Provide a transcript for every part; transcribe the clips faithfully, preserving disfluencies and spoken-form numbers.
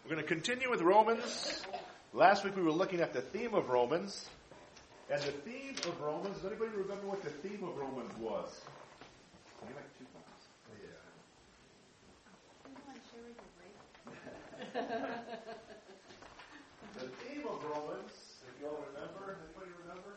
We're going to continue with Romans. Last week we were looking at the theme of Romans. And the theme of Romans, does anybody remember what the theme of Romans was? Would you like two copies? Yeah. The theme of Romans, if you all remember, anybody remember?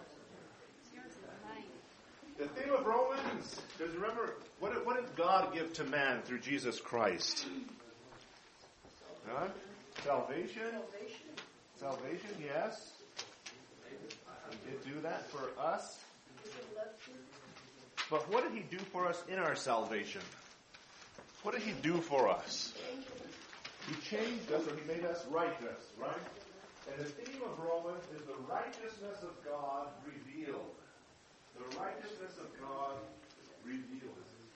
The theme of Romans, does you remember, what did, what did God give to man through Jesus Christ? Huh? Salvation? Salvation, yes. He did do that for us. But what did he do for us in our salvation? What did he do for us? He changed us, or he made us righteous, right? And the theme of Romans is the righteousness of God revealed. The righteousness of God revealed.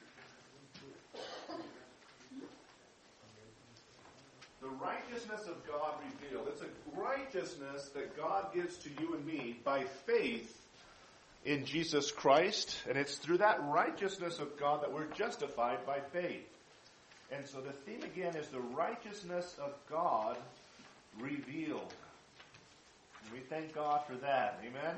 The righteousness of God revealed. It's a righteousness that God gives to you and me by faith in Jesus Christ. And it's through that righteousness of God that we're justified by faith. And so the theme again is the righteousness of God revealed. And we thank God for that. Amen?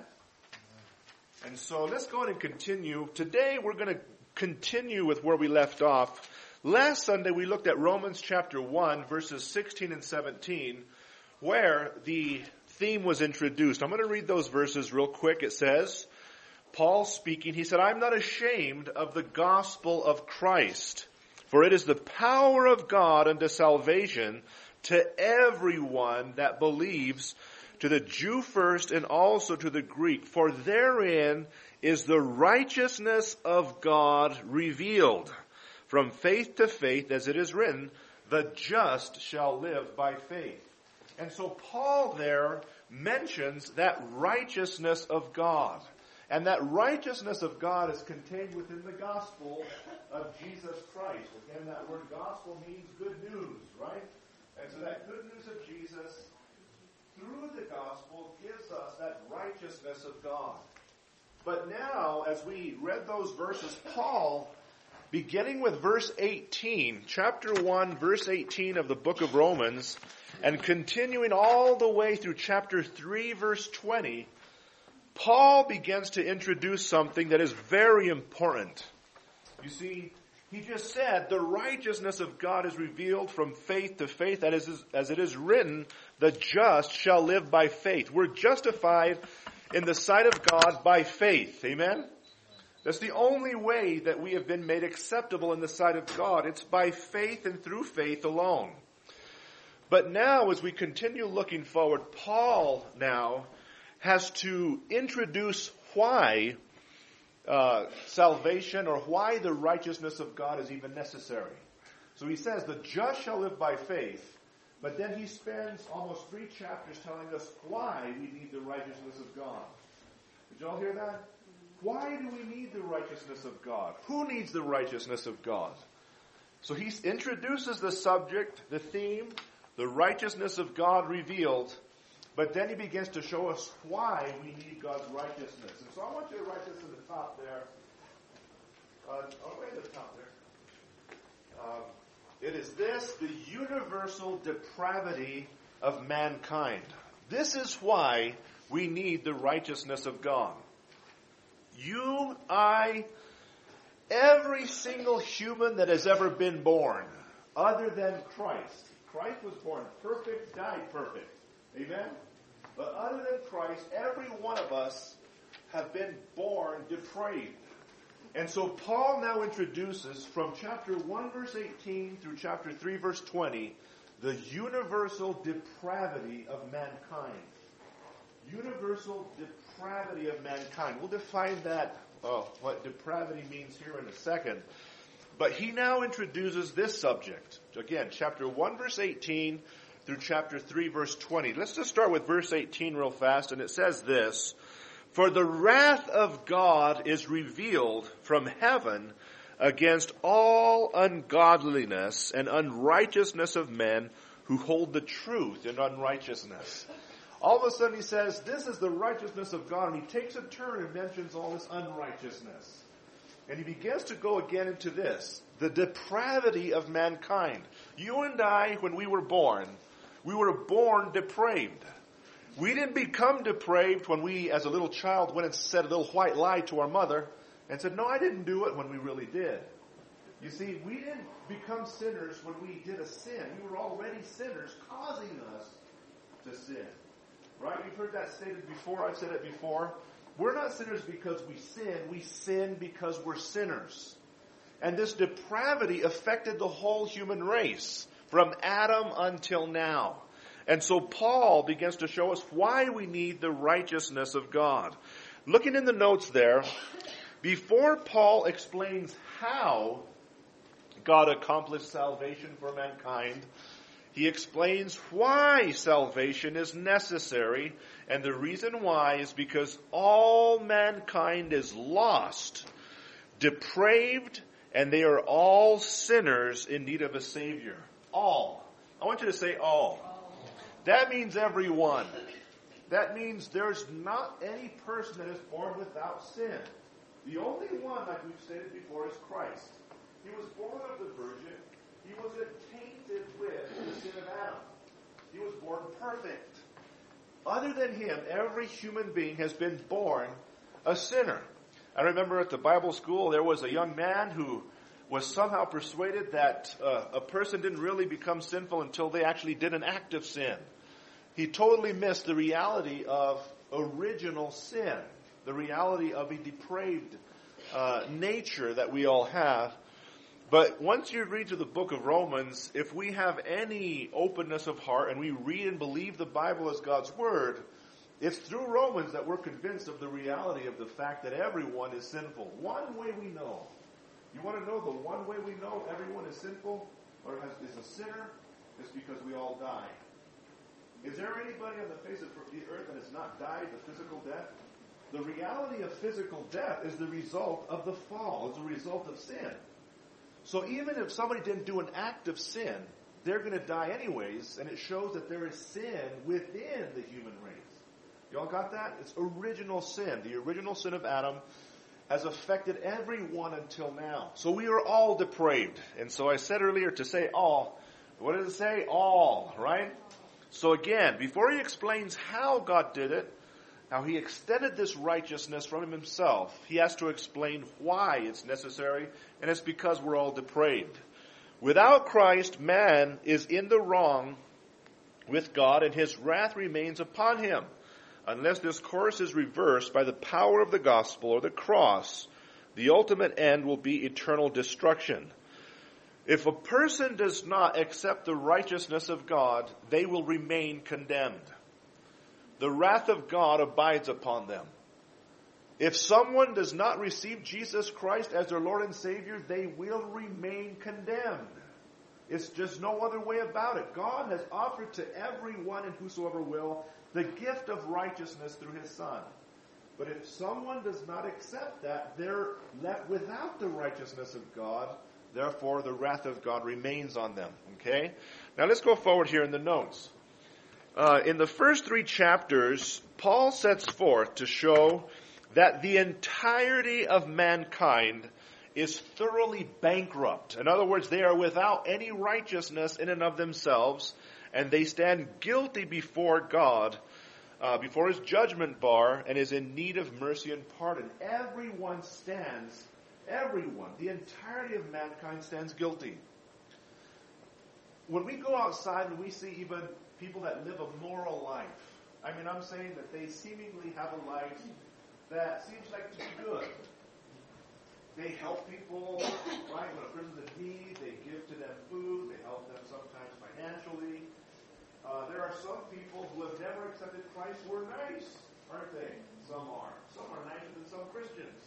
And so let's go ahead and continue. Today we're going to continue with where we left off. Last Sunday we looked at Romans chapter one, verses sixteen and seventeen, where the theme was introduced. I'm going to read those verses real quick. It says, Paul speaking, he said, I'm not ashamed of the gospel of Christ, for it is the power of God unto salvation to everyone that believes, to the Jew first and also to the Greek. For therein is the righteousness of God revealed. From faith to faith, as it is written, the just shall live by faith. And so Paul there mentions that righteousness of God. And that righteousness of God is contained within the gospel of Jesus Christ. Again, that word gospel means good news, right? And so that good news of Jesus, through the gospel, gives us that righteousness of God. But now, as we read those verses, Paul, beginning with verse eighteen, chapter one, verse eighteen of the book of Romans, and continuing all the way through chapter three, verse twenty, Paul begins to introduce something that is very important. You see, he just said, the righteousness of God is revealed from faith to faith, that is, as it is written, the just shall live by faith. We're justified in the sight of God by faith. Amen? That's the only way that we have been made acceptable in the sight of God. It's by faith and through faith alone. But now, as we continue looking forward, Paul now has to introduce why uh, salvation or why the righteousness of God is even necessary. So he says, the just shall live by faith, but then he spends almost three chapters telling us why we need the righteousness of God. Did you all hear that? Why do we need the righteousness of God? Who needs the righteousness of God? So he introduces the subject, the theme, the righteousness of God revealed, but then he begins to show us why we need God's righteousness. And so I want you to write this at the top there. Uh, oh, right at the top there. Um, it is this, the universal depravity of mankind. This is why we need the righteousness of God. You, I, every single human that has ever been born, other than Christ. Christ was born perfect, died perfect. Amen? But other than Christ, every one of us have been born depraved. And so Paul now introduces from chapter one, verse eighteen through chapter three, verse twenty, the universal depravity of mankind. Universal depravity of mankind. We'll define that, oh, what depravity means here in a second. But he now introduces this subject. Again, chapter one, verse eighteen through chapter three, verse twenty. Let's just start with verse eighteen real fast, and it says this, for the wrath of God is revealed from heaven against all ungodliness and unrighteousness of men who hold the truth in unrighteousness. All of a sudden he says, this is the righteousness of God, and he takes a turn and mentions all this unrighteousness. And he begins to go again into this, the depravity of mankind. You and I, when we were born, we were born depraved. We didn't become depraved when we, as a little child, went and said a little white lie to our mother and said, no, I didn't do it, when we really did. You see, we didn't become sinners when we did a sin. We were already sinners, causing us to sin. Right? You've heard that stated before. I've said it before. We're not sinners because we sin. We sin because we're sinners. And this depravity affected the whole human race from Adam until now. And so Paul begins to show us why we need the righteousness of God. Looking in the notes there, before Paul explains how God accomplished salvation for mankind, he explains why salvation is necessary, and the reason why is because all mankind is lost, depraved, and they are all sinners in need of a Savior. All. I want you to say all. That means everyone. That means there's not any person that is born without sin. The only one, like we've stated before, is Christ. He was born of the Virgin. He wasn't tainted with the sin of Adam. He was born perfect. Other than him, every human being has been born a sinner. I remember at the Bible school, there was a young man who was somehow persuaded that uh, a person didn't really become sinful until they actually did an act of sin. He totally missed the reality of original sin, the reality of a depraved uh, nature that we all have. But once you read to the book of Romans, if we have any openness of heart and we read and believe the Bible as God's Word, it's through Romans that we're convinced of the reality of the fact that everyone is sinful. One way we know. You want to know the one way we know everyone is sinful or has, is a sinner? It's because we all die. Is there anybody on the face of the earth that has not died the physical death? The reality of physical death is the result of the fall. It's the result of sin. So even if somebody didn't do an act of sin, they're going to die anyways, and it shows that there is sin within the human race. Y'all got that? It's original sin. The original sin of Adam has affected everyone until now. So we are all depraved. And so I said earlier to say all. What does it say? All, right? So again, before he explains how God did it, how he extended this righteousness from himself, he has to explain why it's necessary, and it's because we're all depraved. Without Christ, man is in the wrong with God, and his wrath remains upon him. Unless this course is reversed by the power of the gospel or the cross, the ultimate end will be eternal destruction. If a person does not accept the righteousness of God, they will remain condemned. The wrath of God abides upon them. If someone does not receive Jesus Christ as their Lord and Savior, they will remain condemned. It's just no other way about it. God has offered to everyone and whosoever will the gift of righteousness through his Son. But if someone does not accept that, they're left without the righteousness of God. Therefore, the wrath of God remains on them. Okay? Now let's go forward here in the notes. Uh, in the first three chapters, Paul sets forth to show that the entirety of mankind is thoroughly bankrupt. In other words, they are without any righteousness in and of themselves, and they stand guilty before God, uh, before his judgment bar, and is in need of mercy and pardon. Everyone stands, everyone, the entirety of mankind stands guilty. When we go outside and we see even people that live a moral life, I mean, I'm saying that they seemingly have a life that seems like to be good. They help people, right? When a person's in need, they give to them food. They help them sometimes financially. Uh, there are some people who have never accepted Christ who are nice, aren't they? Some are. Some are nicer than some Christians.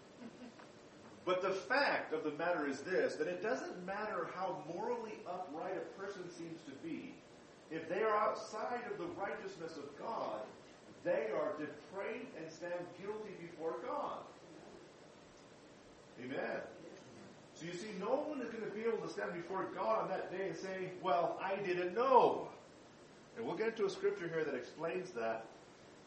But the fact of the matter is this, that it doesn't matter how morally upright a person seems to be. If they are outside of the righteousness of God, they are depraved and stand guilty before God. Amen. So you see, no one is going to be able to stand before God on that day and say, well, I didn't know. And we'll get into a scripture here that explains that.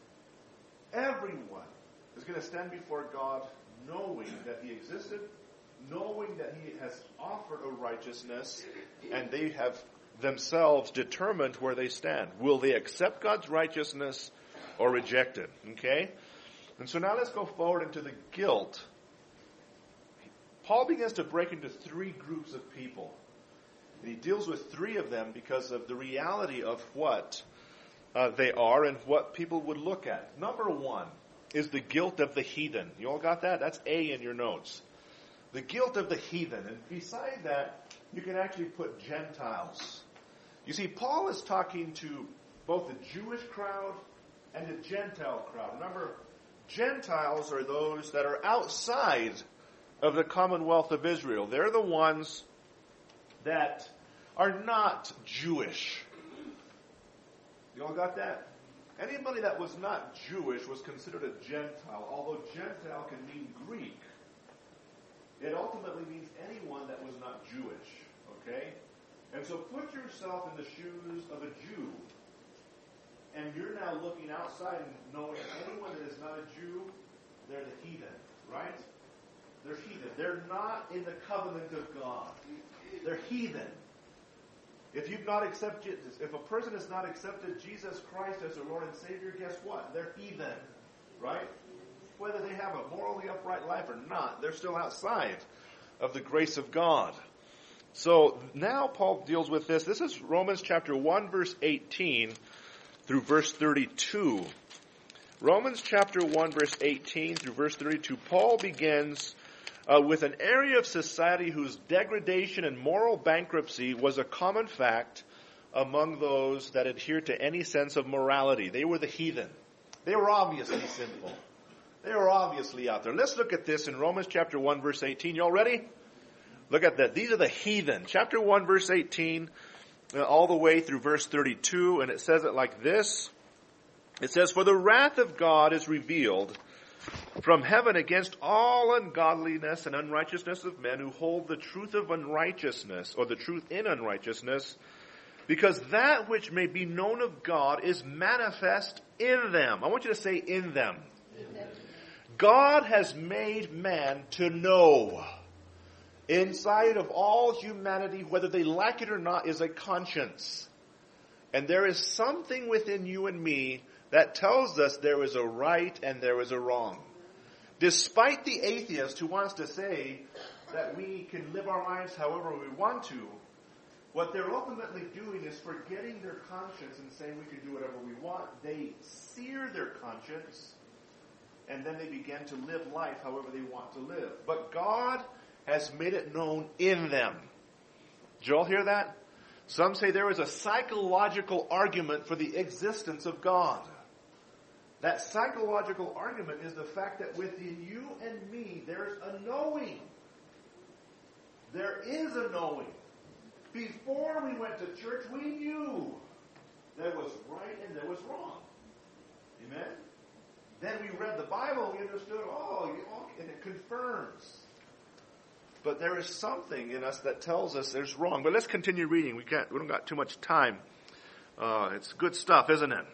Everyone is going to stand before God knowing that he existed, knowing that he has offered a righteousness, and they have themselves determined where they stand. Will they accept God's righteousness or reject it? Okay? And so now let's go forward into the guilt. Paul begins to break into three groups of people. And he deals with three of them because of the reality of what uh, they are and what people would look at. Number one is the guilt of the heathen. You all got that? That's A in your notes. The guilt of the heathen. And beside that, you can actually put Gentiles. You see, Paul is talking to both the Jewish crowd and the Gentile crowd. Remember, Gentiles are those that are outside of the commonwealth of Israel. They're the ones that are not Jewish. You all got that? Anybody that was not Jewish was considered a Gentile, although Gentile can mean Greek. It ultimately means anyone that was not Jewish, okay? And so put yourself in the shoes of a Jew, and you're now looking outside and knowing anyone that is not a Jew, they're the heathen, right? They're heathen. They're not in the covenant of God. They're heathen. If you've not accepted, if a person has not accepted Jesus Christ as their Lord and Savior, guess what? They're heathen, right? Whether they have a morally upright life or not, they're still outside of the grace of God. So now Paul deals with this. This is Romans chapter one, verse eighteen through verse thirty-two. Romans chapter one, verse eighteen through verse thirty-two. Paul begins uh, with an area of society whose degradation and moral bankruptcy was a common fact among those that adhered to any sense of morality. They were the heathen. They were obviously sinful. They were obviously out there. Let's look at this in Romans chapter one, verse eighteen. You all ready? Look at that. These are the heathen. Chapter one, verse eighteen, uh, all the way through verse thirty-two, and it says it like this. It says, "For the wrath of God is revealed from heaven against all ungodliness and unrighteousness of men who hold the truth of unrighteousness, or the truth in unrighteousness, because that which may be known of God is manifest in them." I want you to say in them. In them. God has made man to know. Inside of all humanity, whether they like it or not, is a conscience. And there is something within you and me that tells us there is a right and there is a wrong. Despite the atheist who wants to say that we can live our lives however we want to, what they're ultimately doing is forgetting their conscience and saying we can do whatever we want. They sear their conscience, and then they begin to live life however they want to live. But God has made it known in them. Did you all hear that? Some say there is a psychological argument for the existence of God. That psychological argument is the fact that within you and me, there's a knowing. There is a knowing. Before we went to church, we knew there was right and there was wrong. Amen? Then we read the Bible and we understood, oh, and it confirms. But there is something in us that tells us there's wrong. But let's continue reading. We can't. We don't got too much time. Uh, it's good stuff, isn't it?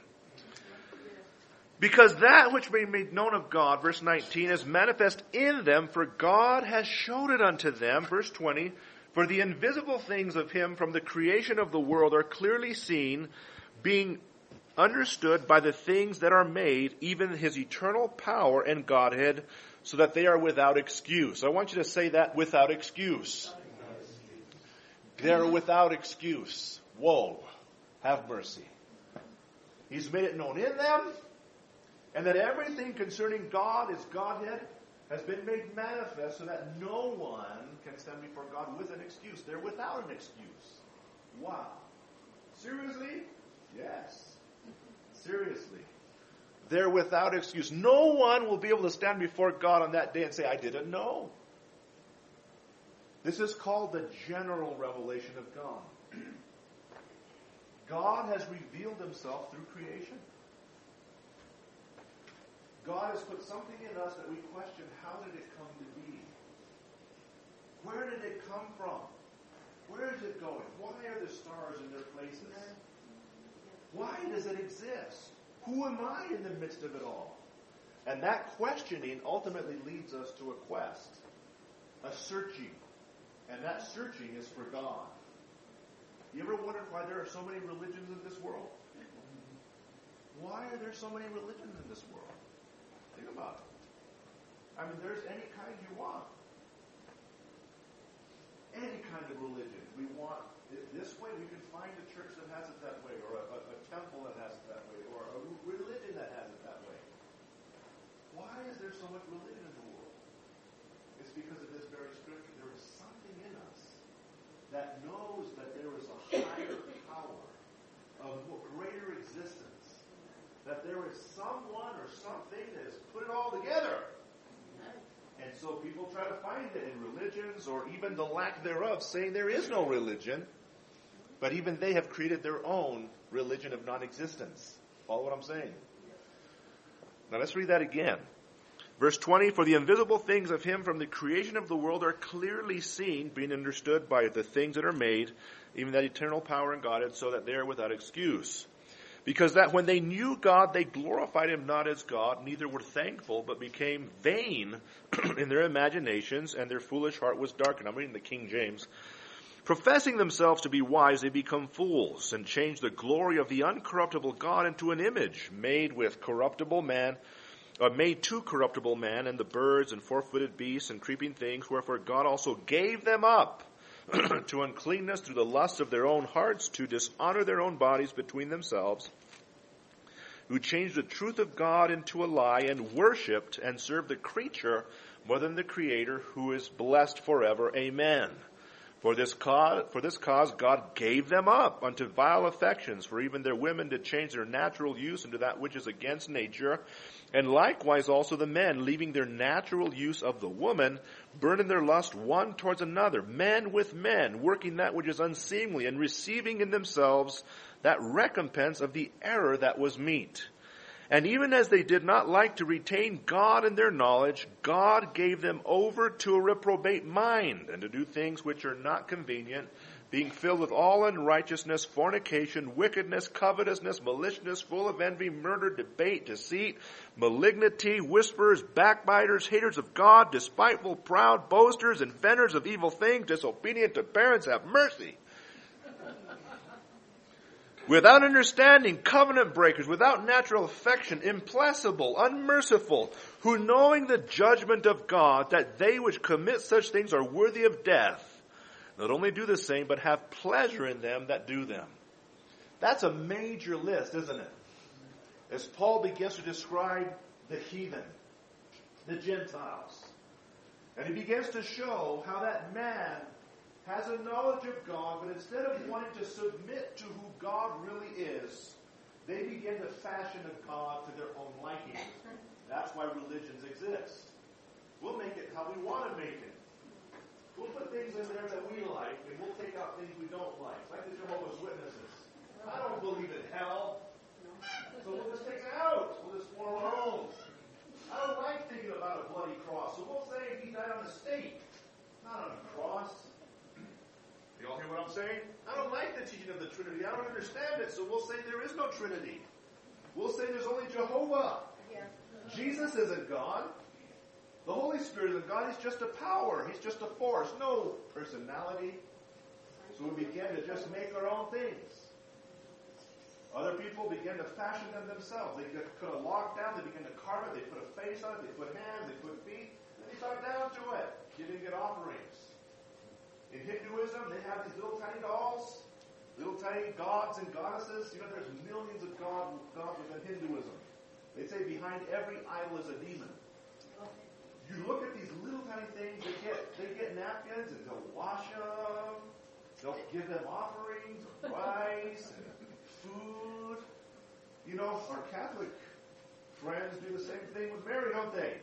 Because that which may be made known of God, verse nineteen, is manifest in them, for God has showed it unto them, verse twenty, for the invisible things of him from the creation of the world are clearly seen, being understood by the things that are made, even his eternal power and Godhead, so that they are without excuse. I want you to say that, without excuse. They're without excuse. Whoa. Have mercy. He's made it known in them, and that everything concerning God, his Godhead, has been made manifest so that no one can stand before God with an excuse. They're without an excuse. Wow. Seriously? Yes. Seriously. They're without excuse. No one will be able to stand before God on that day and say, I didn't know. This is called the general revelation of God. God has revealed himself through creation. God has put something in us that we question, how did it come to be? Where did it come from? Where is it going? Why are the stars in their places? Why does it exist? Who am I in the midst of it all? And that questioning ultimately leads us to a quest, a searching. And that searching is for God. You ever wondered why there are so many religions in this world? Why are there so many religions in this world? Think about it. I mean, there's any kind you want. Any kind of religion. We want it this way. We can find a church that has it that way, or a, a, a temple that has it that way, or a religion that has it that way. Why is there so much religion in the world? It's because of this very scripture. There is something in us that knows that there is a higher power, a greater existence, that there is someone or something that has put it all together. And so people try to find it in religions, or even the lack thereof, saying there is no religion. But even they have created their own religion of non-existence. Follow what I'm saying? Now let's read that again. Verse twenty, for the invisible things of him from the creation of the world are clearly seen, being understood by the things that are made, even that eternal power in God, and so that they are without excuse. Because that when they knew God, they glorified him not as God, neither were thankful, but became vain in their imaginations, and their foolish heart was darkened. I'm reading the King James. Professing themselves to be wise, they become fools, and change the glory of the uncorruptible God into an image made with corruptible man, uh, made to corruptible man, and the birds and four-footed beasts and creeping things, wherefore God also gave them up to uncleanness through the lust of their own hearts, to dishonor their own bodies between themselves, who changed the truth of God into a lie, and worshipped and served the creature more than the Creator, who is blessed forever. Amen. For this cause, for this cause God gave them up unto vile affections, for even their women did change their natural use into that which is against nature. And likewise also the men, leaving their natural use of the woman, burn in their lust one towards another, men with men, working that which is unseemly, and receiving in themselves that recompense of the error that was meet. And even as they did not like to retain God in their knowledge, God gave them over to a reprobate mind, and to do things which are not convenient, being filled with all unrighteousness, fornication, wickedness, covetousness, maliciousness, full of envy, murder, debate, deceit, malignity, whisperers, backbiters, haters of God, despiteful, proud, boasters, inventors of evil things, disobedient to parents, have mercy. Without understanding, covenant breakers, without natural affection, implacable, unmerciful, who knowing the judgment of God, that they which commit such things are worthy of death, not only do the same, but have pleasure in them that do them. That's a major list, isn't it? As Paul begins to describe the heathen, the Gentiles. And he begins to show how that man has a knowledge of God, but instead of wanting to submit to who God really is, they begin to fashion a God to their own liking. That's why religions exist. We'll make it how we want to make it. We'll put things in there that we like, and we'll take out things we don't like. Like the Jehovah's Witnesses. I don't believe in hell, so we'll just take it out. We'll just form our own. I don't like thinking about a bloody cross, so we'll say he died on a stake, not on a cross. You all hear what I'm saying? I don't like the teaching of the Trinity. I don't understand it, so we'll say there is no Trinity. We'll say there's only Jehovah. Yeah. Jesus isn't God. The Holy Spirit isn't God. He's just a power. He's just a force. No personality. So we begin to just make our own things. Other people begin to fashion them themselves. They put a log down. They begin to carve it. They put a face on it. They put hands. They put feet. And they bow down to it. Giving it offerings. In Hinduism, they have these little tiny dolls, little tiny gods and goddesses. You know, there's millions of god, gods within Hinduism. They say behind every idol is a demon. You look at these little tiny things, they get they get napkins and they'll wash them. They'll give them offerings of rice and food. You know, our Catholic friends do the same thing with Mary, don't they?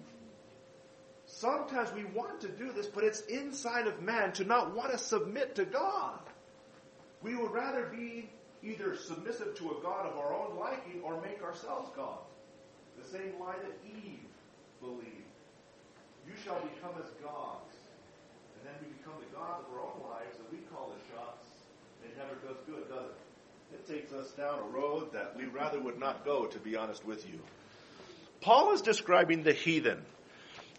Sometimes we want to do this, but it's inside of man to not want to submit to God. We would rather be either submissive to a God of our own liking or make ourselves God. The same lie that Eve believed. You shall become as gods. And then we become the gods of our own lives and we call the shots. It never does good, does it? It takes us down a road that we rather would not go, to be honest with you. Paul is describing the heathen.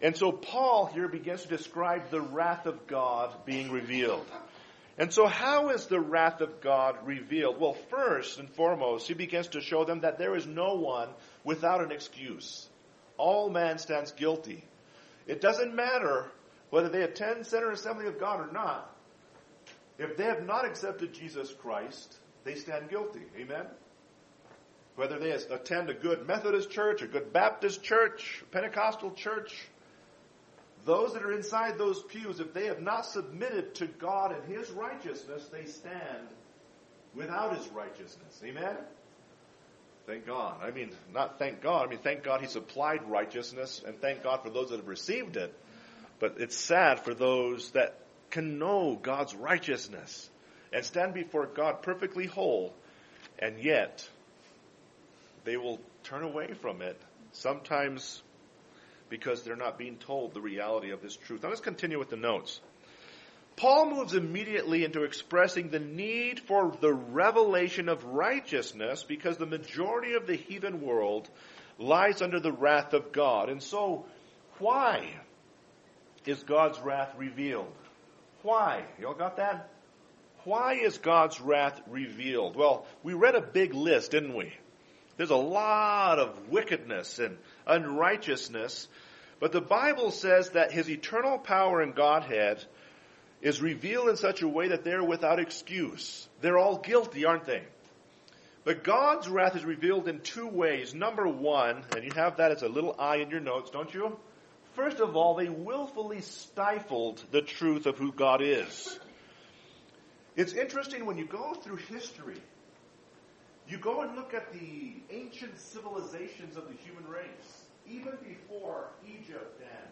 And so Paul here begins to describe the wrath of God being revealed. And so how is the wrath of God revealed? Well, first and foremost, he begins to show them that there is no one without an excuse. All man stands guilty. It doesn't matter whether they attend Center Assembly of God or not. If they have not accepted Jesus Christ, they stand guilty. Amen? Whether they attend a good Methodist church, a good Baptist church, Pentecostal church, those that are inside those pews, if they have not submitted to God and His righteousness, they stand without His righteousness. Amen? Thank God. I mean, not thank God. I mean, thank God He supplied righteousness, and thank God for those that have received it. But it's sad for those that can know God's righteousness and stand before God perfectly whole, and yet they will turn away from it, sometimes because they're not being told the reality of this truth. Now let's continue with the notes. Paul moves immediately into expressing the need for the revelation of righteousness because the majority of the heathen world lies under the wrath of God. And so, why is God's wrath revealed? Why? You all got that? Why is God's wrath revealed? Well, we read a big list, didn't we? There's a lot of wickedness and unrighteousness, but the Bible says that His eternal power and Godhead is revealed in such a way that they're without excuse. They're all guilty, aren't they? But God's wrath is revealed in two ways. Number one, and you have that as a little I in your notes, don't you? First of all, they willfully stifled the truth of who God is. It's interesting when you go through history, you go and look at the ancient civilizations of the human race, even before Egypt and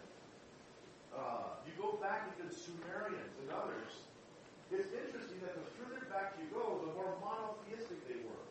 uh, you go back into the Sumerians and others. It's interesting that the further back you go, the more monotheistic they were.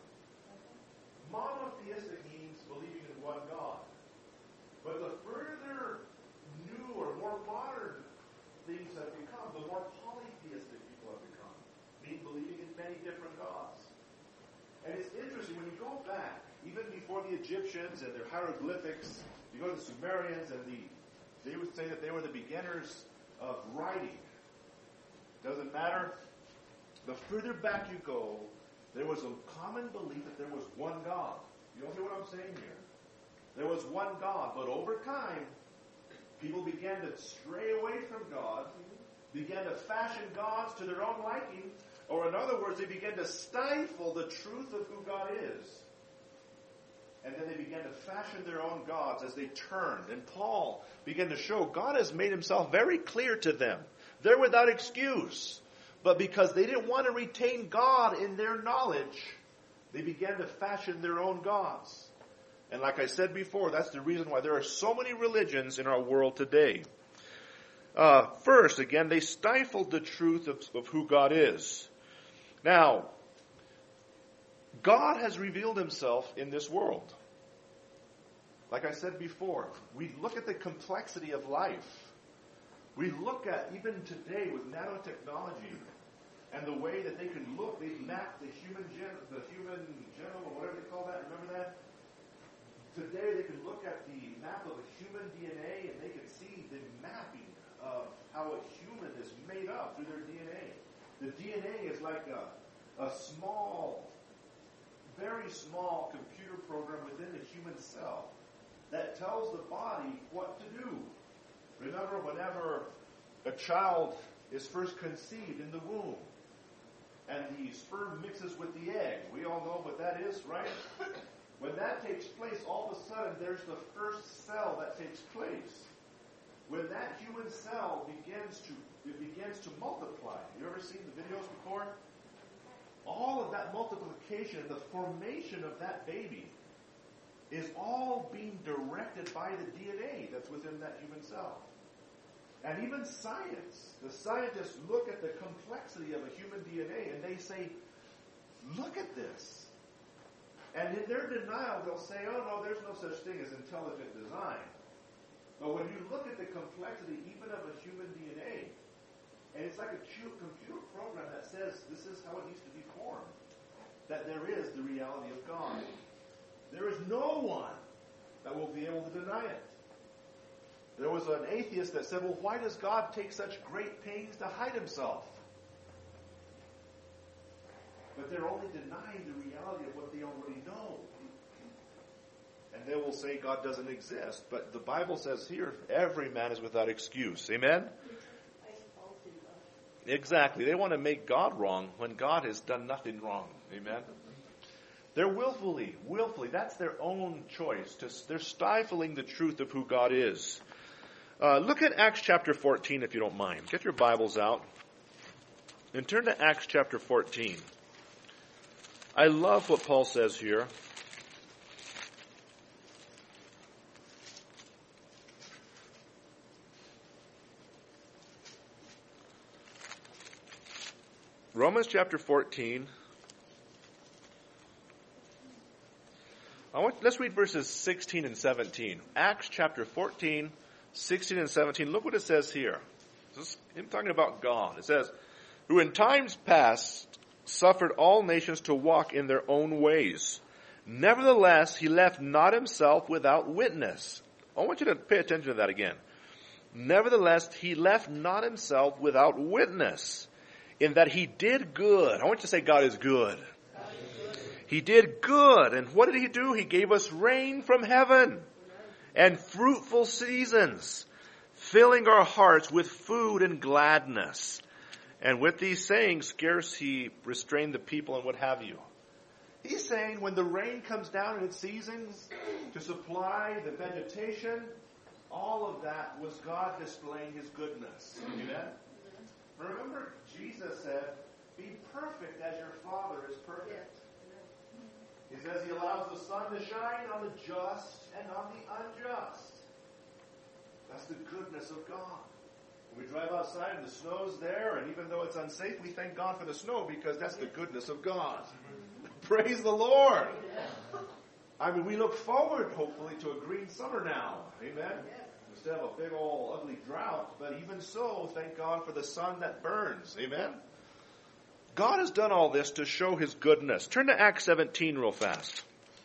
Monotheistic means believing in one God. But the further new or more modern things have become, the more polytheistic people have become, meaning believing in many different gods. And it's interesting, when you go back, even before the Egyptians and their hieroglyphics, you go to the Sumerians and the, they would say that they were the beginners of writing. Doesn't matter. The further back you go, there was a common belief that there was one God. You don't hear what I'm saying here? There was one God, but over time, people began to stray away from God, began to fashion gods to their own liking, or in other words, they began to stifle the truth of who God is. And then they began to fashion their own gods as they turned. And Paul began to show God has made Himself very clear to them. They're without excuse. But because they didn't want to retain God in their knowledge, they began to fashion their own gods. And like I said before, that's the reason why there are so many religions in our world today. Uh, first, again, they stifled the truth of, of who God is. Now, God has revealed Himself in this world. Like I said before, we look at the complexity of life. We look at, even today with nanotechnology, and the way that they can look, they map the human gen, the human genome, or whatever they call that, remember that? Today they can look at the map of a human D N A, and they can see the mapping of how a human is made up through their D N A. The D N A is like a, a small, very small computer program within the human cell that tells the body what to do. Remember, whenever a child is first conceived in the womb, and the sperm mixes with the egg, we all know what that is, right? When that takes place, all of a sudden, there's the first cell that takes place. When that human cell begins to, it begins to multiply. You ever seen the videos before? All of that multiplication, the formation of that baby, is all being directed by the D N A that's within that human cell. And even science, the scientists look at the complexity of a human D N A and they say, look at this. And in their denial, they'll say, oh no, there's no such thing as intelligent design. But when you look at the complexity even of a human D N A, and it's like a computer program that says this is how it needs to be formed, that there is the reality of God. There is no one that will be able to deny it. There was an atheist that said, well, why does God take such great pains to hide himself? But they're only denying the reality of what they already know. And they will say God doesn't exist. But the Bible says here, every man is without excuse. Amen? Exactly. They want to make God wrong when God has done nothing wrong. Amen? They're willfully, willfully, that's their own choice. To, they're stifling the truth of who God is. Uh, look at Acts chapter fourteen if you don't mind. Get your Bibles out and turn to Acts chapter fourteen. I love what Paul says here. Romans chapter fourteen. I want, let's read verses sixteen and seventeen. Acts chapter fourteen, sixteen and seventeen. Look what it says here. This is him talking about God. It says, who in times past suffered all nations to walk in their own ways. Nevertheless, he left not himself without witness. I want you to pay attention to that again. Nevertheless, he left not himself without witness, in that he did good. I want you to say God is good. He did good. And what did he do? He gave us rain from heaven and fruitful seasons, filling our hearts with food and gladness. And with these sayings, scarce he restrained the people and what have you. He's saying when the rain comes down in its seasons to supply the vegetation, all of that was God displaying his goodness. Amen? Remember, Jesus said, be perfect as your Father is perfect. He says he allows the sun to shine on the just and on the unjust. That's the goodness of God. When we drive outside and the snow's there, and even though it's unsafe, we thank God for the snow because that's the goodness of God. Praise the Lord. I mean, we look forward, hopefully, to a green summer now. Amen. Instead of a big old ugly drought. But even so, thank God for the sun that burns. Amen. God has done all this to show his goodness. Turn to Acts seventeen real fast.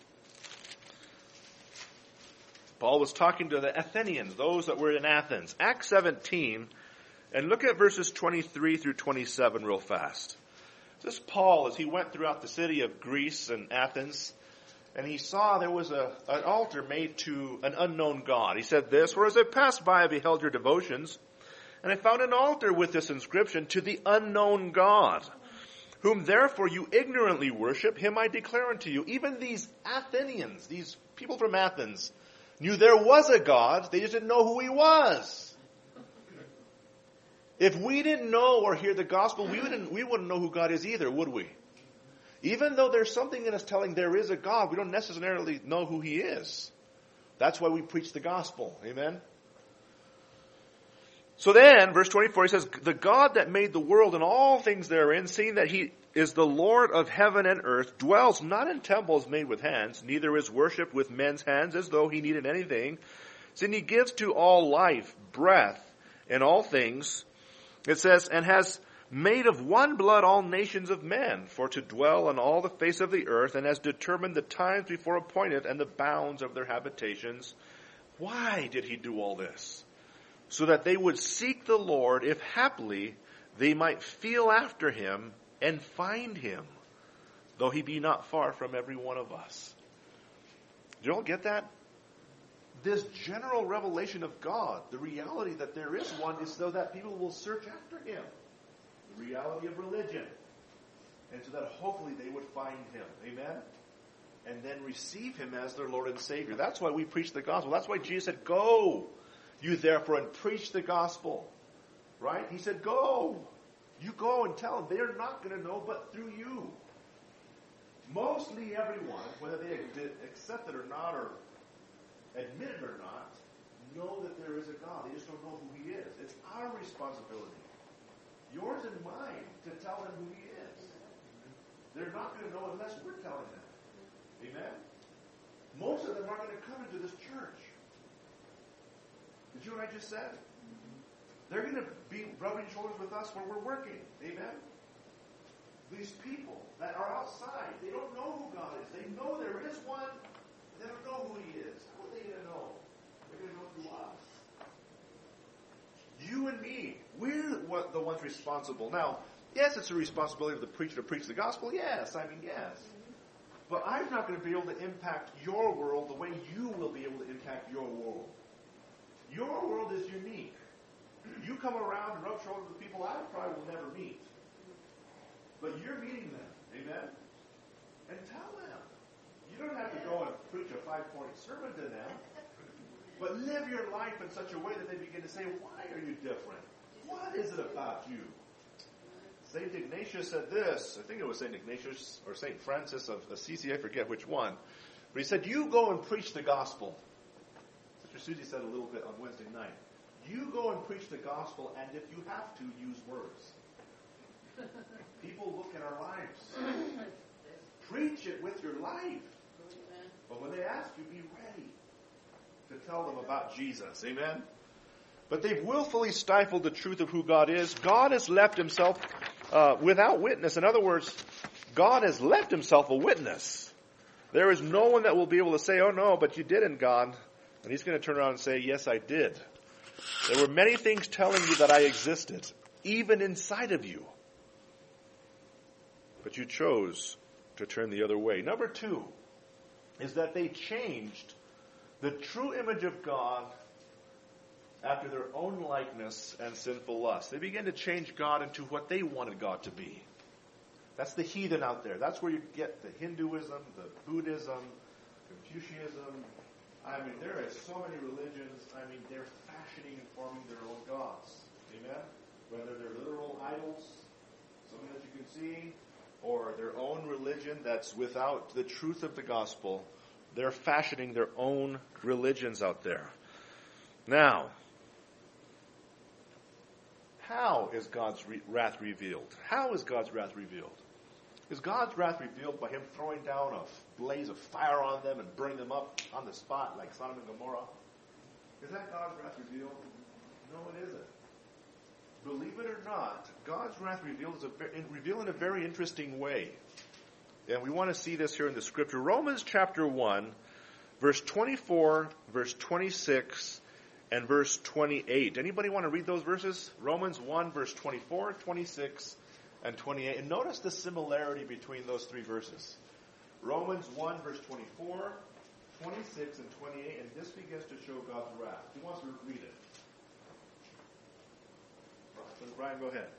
Paul was talking to the Athenians, those that were in Athens. Acts seventeen, and look at verses twenty-three through twenty-seven real fast. This is Paul as he went throughout the city of Greece and Athens, and he saw there was a, an altar made to an unknown God. He said this, for as I passed by, I beheld your devotions, and I found an altar with this inscription, to the unknown God, whom therefore you ignorantly worship, him I declare unto you. Even these Athenians, these people from Athens, knew there was a God, they just didn't know who he was. If we didn't know or hear the gospel, we wouldn't, we wouldn't know who God is either, would we? Even though there's something in us telling there is a God, we don't necessarily know who he is. That's why we preach the gospel. Amen? So then, verse twenty-four, he says, the God that made the world and all things therein, seeing that he is the Lord of heaven and earth, dwells not in temples made with hands, neither is worshipped with men's hands as though he needed anything, since he gives to all life, breath, and all things. It says, and has made of one blood all nations of men, for to dwell on all the face of the earth, and has determined the times before appointed and the bounds of their habitations. Why did he do all this? So that they would seek the Lord, if haply they might feel after him and find him, though he be not far from every one of us. Do you all get that? This general revelation of God, the reality that there is one, is so that people will search after him. The reality of religion. And so that hopefully they would find him. Amen? And then receive him as their Lord and Savior. That's why we preach the gospel. That's why Jesus said, go, you therefore, and preach the gospel. Right? He said, go. You go and tell them. They're not going to know but through you. Mostly everyone, whether they accept it or not, or admit it or not, know that there is a God. They just don't know who he is. It's our responsibility, yours and mine, to tell them who he is. They're not going to know unless we're telling them. Amen? Most of them aren't going to come into this church. Did you know what I just said? They're going to be rubbing shoulders with us when we're working. Amen? These people that are outside, they don't know who God is. They know there is one, but they don't know who he is. How are they going to know? They're going to know through us. You and me, we're what, the ones responsible. Now, yes, it's a responsibility of the preacher to preach the gospel. Yes, I mean, yes. But I'm not going to be able to impact your world the way you will be able to impact your world. Your world is unique. You come around and rub shoulders with people I probably will never meet. But you're meeting them. Amen? And tell them. You don't have to go and preach a five-point sermon to them. But live your life in such a way that they begin to say, why are you different? What is it about you? Saint Ignatius said this. I think it was Saint Ignatius or Saint Francis of Assisi. I forget which one. But he said, you go and preach the gospel. Sister Susie said a little bit on Wednesday night. You go and preach the gospel, and if you have to, use words. People look at our lives. Preach it with your life. But when they ask you, be ready to tell them about Jesus. Amen? But they've willfully stifled the truth of who God is. God has left himself uh, without witness. In other words, God has left himself a witness. There is no one that will be able to say, oh no, but you didn't, God. And he's going to turn around and say, yes, I did. There were many things telling you that I existed, even inside of you. But you chose to turn the other way. Number two is that they changed the true image of God after their own likeness and sinful lust. They began to change God into what they wanted God to be. That's the heathen out there. That's where you get the Hinduism, the Buddhism, Confucianism. I mean, there are so many religions. I mean, they're fashioning and forming their own gods. Amen? Whether they're literal idols, something that you can see, or their own religion that's without the truth of the gospel. They're fashioning their own religions out there. Now, how is God's re- wrath revealed? How is God's wrath revealed? Is God's wrath revealed by him throwing down a blaze of fire on them and burning them up on the spot like Sodom and Gomorrah? Is that God's wrath revealed? No, it isn't. Believe it or not, God's wrath revealed is a, revealed in a very interesting way. And we want to see this here in the scripture. Romans chapter one, verse twenty-four, verse twenty-six, and verse twenty-eight. Anybody want to read those verses? Romans one, verse twenty-four, twenty-six, and twenty-eight. And notice the similarity between those three verses. Romans one, verse twenty-four, twenty-six, and twenty-eight. And this begins to show God's wrath. Who wants to read it? Brian, go ahead.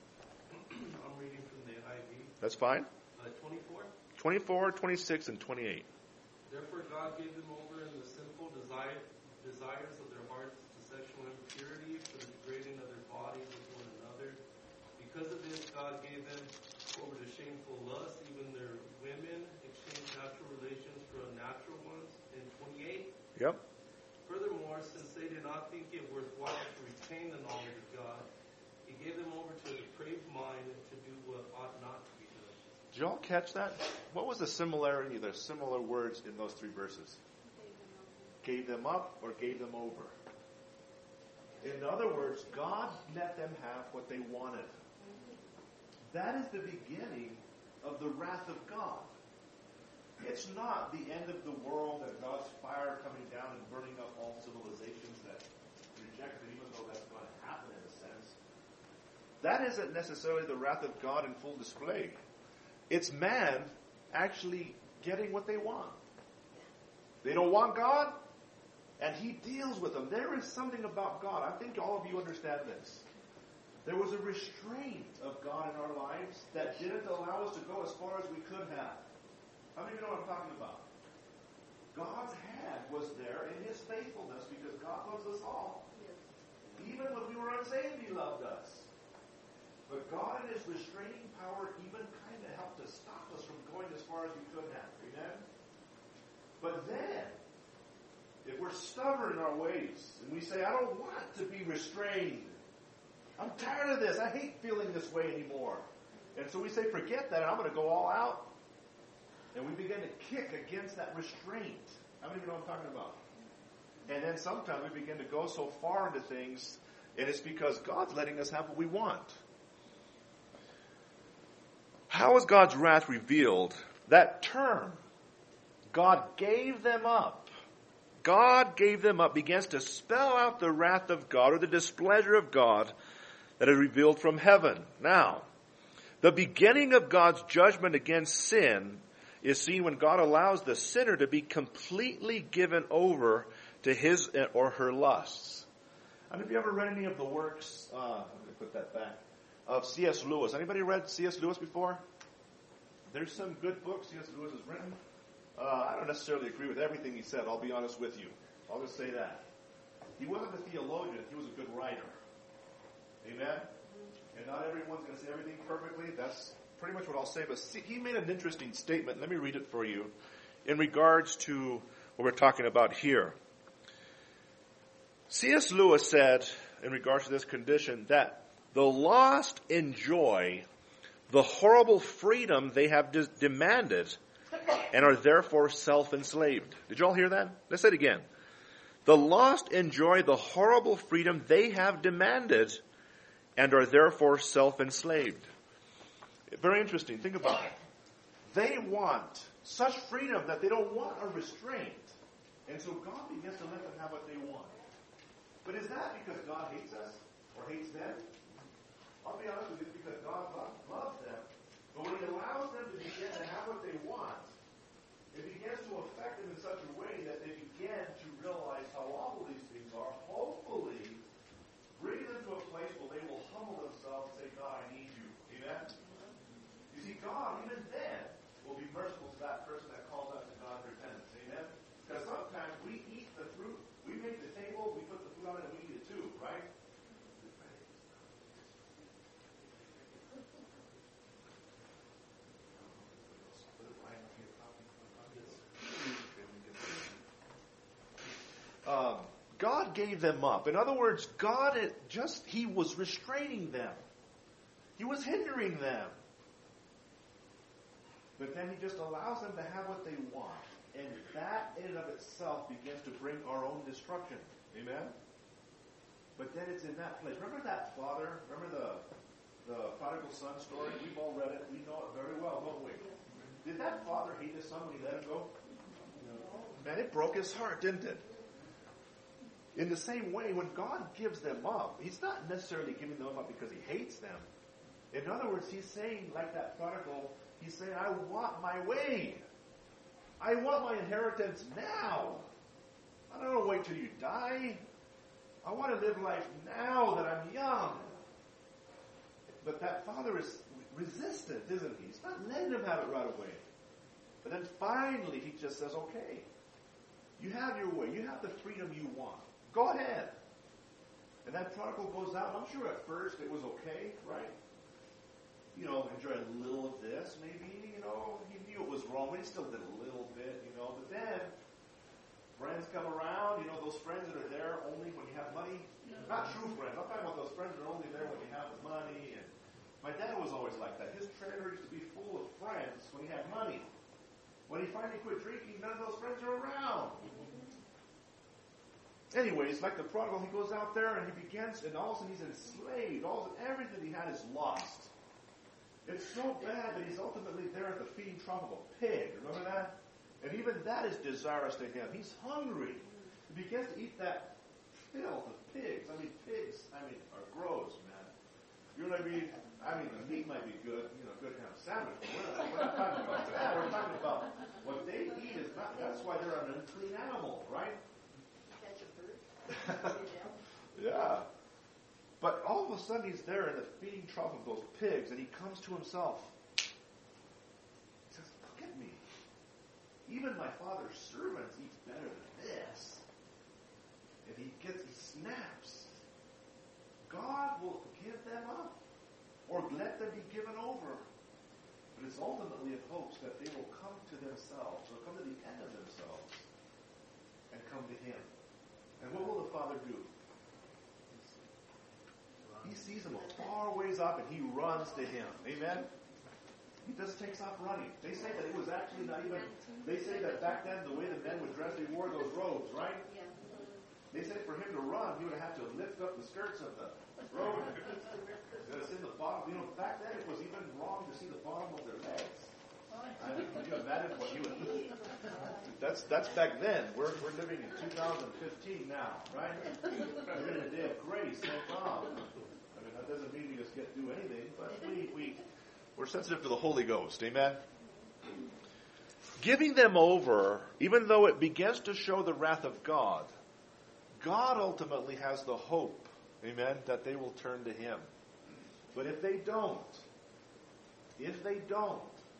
I'm reading from the N I V. That's fine. Uh, twenty-four? twenty-four, twenty-six, and twenty-eight. Therefore God gave them over in the sinful desire, desires of their hearts to sexual impurity for the degrading of their bodies with one another. Because of this, God gave them over to shameful lust. Even their women exchanged natural relations for unnatural ones. And twenty-eight? Yep. Furthermore, since they did not think it worthwhile to retain the knowledge of God, he gave them over to a depraved mind to do what ought not to be done. Did you all catch that? What was the similarity, the similar words in those three verses? Gave them up or gave them over. In other words, God let them have what they wanted. That is the beginning of the wrath of God. It's not the end of the world and God's fire coming down and burning up all civilizations that reject it, even though that's going to happen in a sense. That isn't necessarily the wrath of God in full display. It's man actually getting what they want. They don't want God, and he deals with them. There is something about God. I think all of you understand this. There was a restraint of God in our lives that didn't allow us to go as far as we could have. How many of you know what I'm talking about? God's hand was there in his faithfulness because God loves us all. Even when we were unsaved, he loved us. But God in his restraining power even kind of helped to stop us from going as far as we could have. Amen? But then, if we're stubborn in our ways, and we say, I don't want to be restrained. I'm tired of this. I hate feeling this way anymore. And so we say, forget that, and I'm going to go all out. And we begin to kick against that restraint. How many of you know what I'm talking about? And then sometimes we begin to go so far into things, and it's because God's letting us have what we want. How is God's wrath revealed? That term, God gave them up. God gave them up begins to spell out the wrath of God or the displeasure of God that is revealed from heaven. Now, the beginning of God's judgment against sin is seen when God allows the sinner to be completely given over to his or her lusts. And have you ever read any of the works, uh, I'm going to put that back, of C S Lewis? Anybody read C S Lewis before? There's some good books C S Lewis has written. Uh, I don't necessarily agree with everything he said, I'll be honest with you. I'll just say that. He wasn't a theologian, he was a good writer. Amen? And not everyone's going to say everything perfectly. That's pretty much what I'll say. But see, he made an interesting statement. Let me read it for you in regards to what we're talking about here. C S Lewis said, in regards to this condition, that the lost enjoy the horrible freedom they have de- demanded and are therefore self-enslaved. Did you all hear that? Let's say it again. The lost enjoy the horrible freedom they have demanded and are therefore self-enslaved. Very interesting. Think about it. They want such freedom that they don't want a restraint. And so God begins to let them have what they want. But is that because God hates us or hates them? I'll be honest with you, it's because God loves them. But when he allows them to begin to have what they want, it begins to affect them in such a way that they begin to realize how awful these things are, hopefully bringing them to a place where they will humble themselves and say, God, I need you. Amen? You see, God, even then, will be merciful to that person that calls out to God in repentance. Amen? Because sometimes we eat the fruit. We make the table, we put the food on it, and we eat it too, right? Um, God gave them up. In other words, God had just, he was restraining them. He was hindering them. But then he just allows them to have what they want. And that in and of itself begins to bring our own destruction. Amen? But then it's in that place. Remember that father? Remember the the prodigal son story? We've all read it. We know it very well, don't we? Did that father hate his son when he let him go? Man, it broke his heart, didn't it? In the same way, when God gives them up, he's not necessarily giving them up because he hates them. In other words, he's saying, like that prodigal, he's saying, I want my way. I want my inheritance now. I don't want to wait till you die. I want to live life now that I'm young. But that father is resistant, isn't he? He's not letting him have it right away. But then finally he just says, okay, you have your way. You have the freedom you want. Go ahead. And that prodigal goes out. I'm sure at first it was okay, right? You know, enjoy a little of this, maybe, you know. He knew it was wrong, but he still did a little bit, you know. But then, friends come around, you know, those friends that are there only when you have money. Not true friends. I'm talking about those friends that are only there when you have the money. And my dad was always like that. His trailer used to be full of friends when he had money. When he finally quit drinking, none of those friends are around. Anyways, like the prodigal, he goes out there and he begins, and all of a sudden he's enslaved. All of, everything he had is lost. It's so bad that he's ultimately there at the feeding trough of a pig. Remember that? And even that is desirous to him. He's hungry. He begins to eat that filth of pigs. I mean, pigs, I mean, are gross, man. You know what I mean? I mean, the meat might be good, you know, good kind of sandwich, but we're not, we're not talking about that. We're talking about what they eat is not, that's why they're an unclean animal, right? Yeah. But all of a sudden he's there in the feeding trough of those pigs, and he comes to himself. He says, look at me. Even my father's servants eat better than this. And he gets, he snaps. God will give them up, or let them be given over. But it's ultimately in hopes that they will come to themselves, or come to the end of themselves, and come to him. And what will the Father do? He sees him a far ways up and he runs to him. Amen? He just takes off running. They say that it was actually not even, they say that back then the way the men would dress, they wore those robes, right? They said for him to run, he would have to lift up the skirts of the robe. It's in the bottom. You know, back then it was even wrong to see the bottom of their legs. I mean, can you imagine what he would do? That That's that's back then. We're we're living in two thousand fifteen now, right? We're in a day of grace, thank God. I mean, that doesn't mean we just get to do anything, but we we we're sensitive to the Holy Ghost. Amen. Giving them over, even though it begins to show the wrath of God, God ultimately has the hope, amen, that they will turn to Him. But if they don't, if they don't,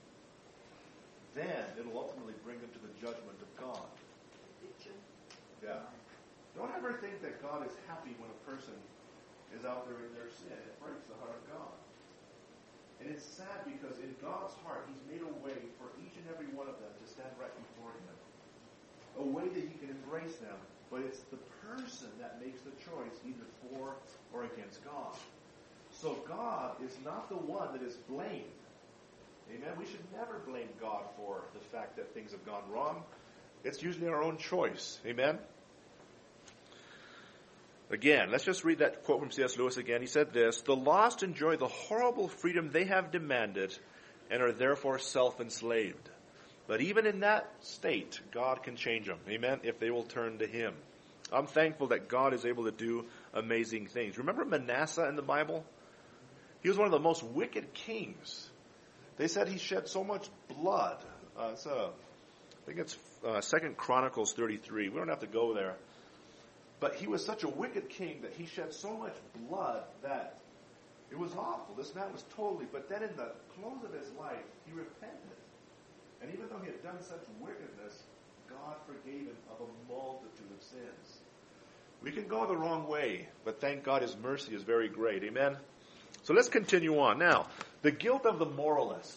then it'll ultimately bring them to the judgment of God. Yeah. Don't ever think that God is happy when a person is out there in their sin. It breaks the heart of God. And it's sad because in God's heart, He's made a way for each and every one of them to stand right before Him. A way that He can embrace them. But it's the person that makes the choice either for or against God. So God is not the one that is blamed. Amen. We should never blame God for the fact that things have gone wrong. It's usually our own choice. Amen. Again, let's just read that quote from C S Lewis again. He said this: "The lost enjoy the horrible freedom they have demanded and are therefore self-enslaved. But even in that state, God can change them. Amen. If they will turn to Him." I'm thankful that God is able to do amazing things. Remember Manasseh in the Bible? He was one of the most wicked kings. They said he shed so much blood. Uh, it's a, I think it's uh, Second Chronicles thirty-three. We don't have to go there. But he was such a wicked king that he shed so much blood that it was awful. This man was totally, but then in the close of his life, he repented. And even though he had done such wickedness, God forgave him of a multitude of sins. We can go the wrong way, but thank God His mercy is very great. Amen? So let's continue on. Now, the guilt of the moralist.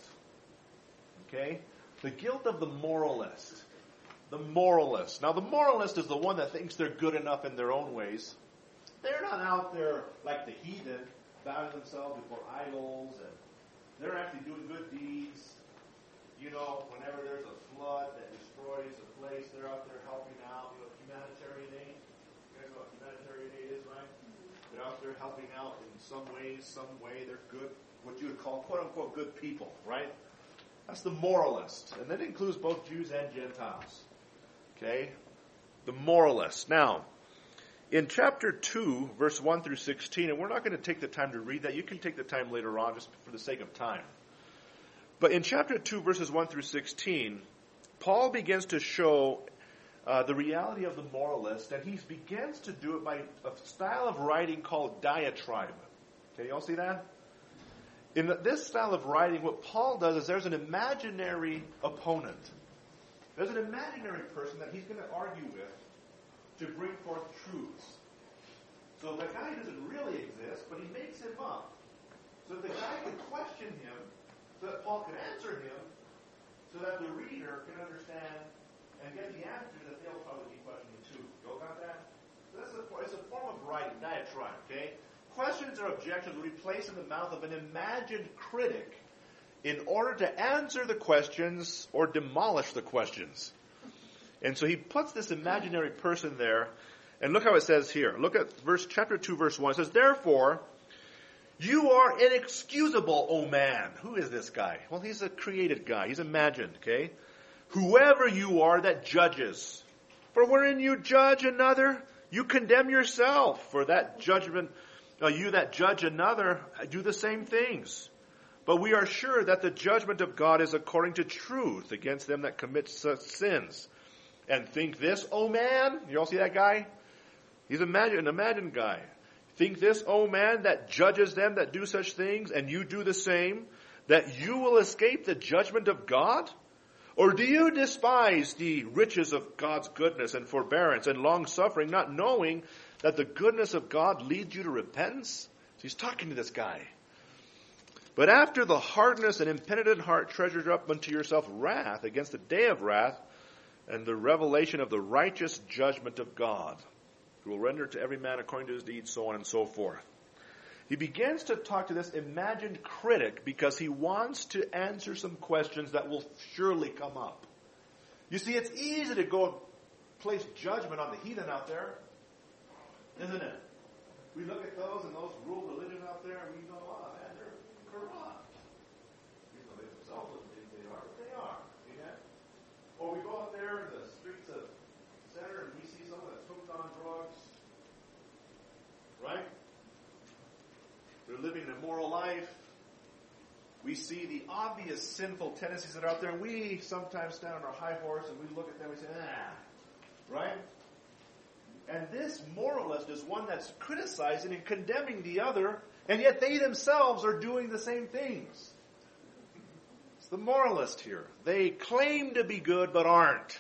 Okay? The guilt of the moralist. The moralist. Now, the moralist is the one that thinks they're good enough in their own ways. They're not out there like the heathen, bowing themselves before idols, and they're actually doing good deeds. You know, whenever there's a flood that destroys a place, they're out there helping out. You know, humanitarian aid. You guys know what humanitarian aid is, right? They're out there helping out in some ways, some way. They're good, what you would call, quote-unquote, good people, right? That's the moralist. And that includes both Jews and Gentiles. Okay? The moralist. Now, in chapter two, verse one through sixteen, and we're not going to take the time to read that. You can take the time later on just for the sake of time. But in chapter two, verses one through sixteen, Paul begins to show uh, the reality of the moralist, and he begins to do it by a style of writing called diatribe. Okay, you all see that? In the, this style of writing, what Paul does is there's an imaginary opponent. There's an imaginary person that he's going to argue with to bring forth truths. So the guy doesn't really exist, but he makes him up. So the guy can question him, so that Paul can answer him, so that the reader can understand and get the answer that they'll probably be questioning too. You all got that? So this is a, it's a form of writing, diatribe, okay? Questions or objections will be placed in the mouth of an imagined critic in order to answer the questions or demolish the questions. And so he puts this imaginary person there, and look how it says here. Look at verse chapter two, verse one. It says, "Therefore, you are inexcusable, O man." Who is this guy? Well, he's a created guy. He's imagined, okay? "Whoever you are that judges. For wherein you judge another, you condemn yourself. For that judgment, uh, you that judge another, do the same things. But we are sure that the judgment of God is according to truth against them that commit such sins. And think this, O man." You all see that guy? He's imagine, an imagined guy. "Think this, O man, that judges them that do such things, and you do the same, that you will escape the judgment of God? Or do you despise the riches of God's goodness and forbearance and long-suffering, not knowing that the goodness of God leads you to repentance?" So he's talking to this guy. "But after the hardness and impenitent heart treasure up unto yourself wrath against the day of wrath and the revelation of the righteous judgment of God, who will render to every man according to his deeds," so on and so forth. He begins to talk to this imagined critic because he wants to answer some questions that will surely come up. You see, it's easy to go and place judgment on the heathen out there, isn't it? We look at those and those rule religion out there, and we go, "Oh, man, they're corrupt." You know, they themselves don't think they are, but they are. Amen? Or we go out there in the street immoral life. We see the obvious sinful tendencies that are out there, and we sometimes stand on our high horse and we look at them and we say, ah, right? And this moralist is one that's criticizing and condemning the other, and yet they themselves are doing the same things. It's the moralist here. They claim to be good but aren't.